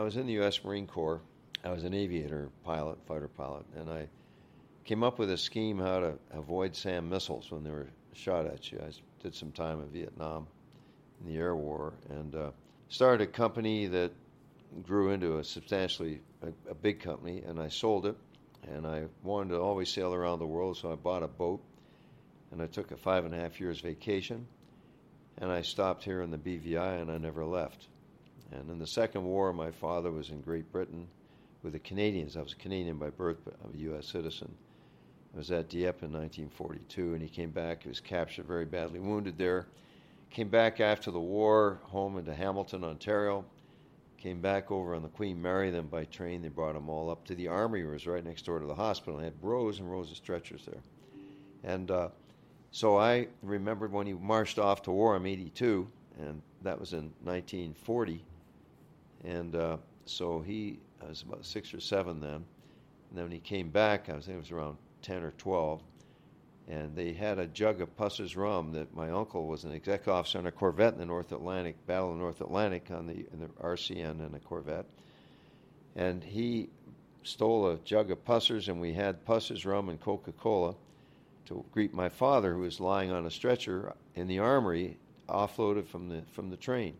I was in the U.S. Marine Corps. I was an aviator pilot, fighter pilot, and I came up with a scheme how to avoid SAM missiles when they were shot at you. I did some time in Vietnam in the air war, and started a company that grew into a big company, and I sold it. And I wanted to always sail around the world, so I bought a boat, and I took a 5.5 years vacation, and I stopped here in the BVI, and I never left. And in the Second War, my father was in Great Britain with the Canadians. I was a Canadian by birth, but I'm a U.S. citizen. I was at Dieppe in 1942, and he came back. He was captured, very badly wounded there. Came back after the war, home into Hamilton, Ontario. Came back over on the Queen Mary, then by train they brought them all up to the Army, where it was right next door to the hospital. I had rows and rows of stretchers there. And so I remembered when he marched off to war, I'm 82, and that was in 1940. And so I was about 6 or 7 then. And then when he came back, I think it was around 10 or 12. And they had a jug of Pusser's rum that my uncle was an exec officer on a Corvette in the North Atlantic, Battle of the North Atlantic in the RCN and a Corvette. And he stole a jug of Pusser's, and we had Pusser's rum and Coca-Cola to greet my father, who was lying on a stretcher in the armory, offloaded from the train.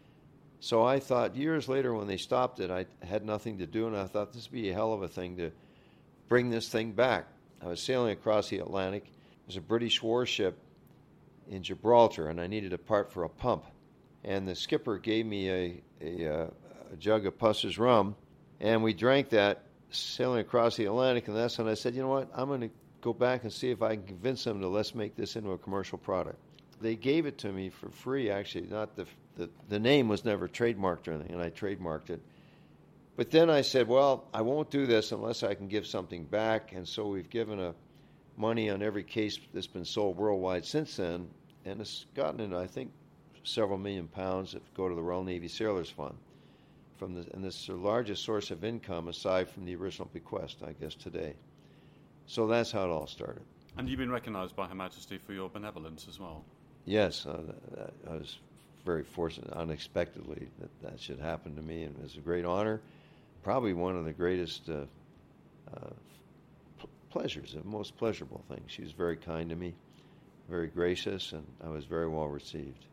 So I thought, years later when they stopped it, I had nothing to do, and I thought this would be a hell of a thing to bring this thing back. I was sailing across the Atlantic. There's a British warship in Gibraltar, and I needed a part for a pump. And the skipper gave me a jug of Pusser's rum, and we drank that sailing across the Atlantic. And that's when I said, you know what, I'm going to go back and see if I can convince them to let's make this into a commercial product. They gave it to me for free, actually. Not the name was never trademarked or anything, and I trademarked it. But then I said, well, I won't do this unless I can give something back. And so we've given money on every case that's been sold worldwide since then. And it's gotten into, I think, several million pounds that go to the Royal Navy Sailors Fund. And this is the largest source of income aside from the original bequest, I guess, today. So that's how it all started. And you've been recognized by Her Majesty for your benevolence as well. Yes, I was very fortunate, unexpectedly, that should happen to me. And it was a great honor. Probably one of the greatest pleasures, the most pleasurable thing. She was very kind to me, very gracious, and I was very well received.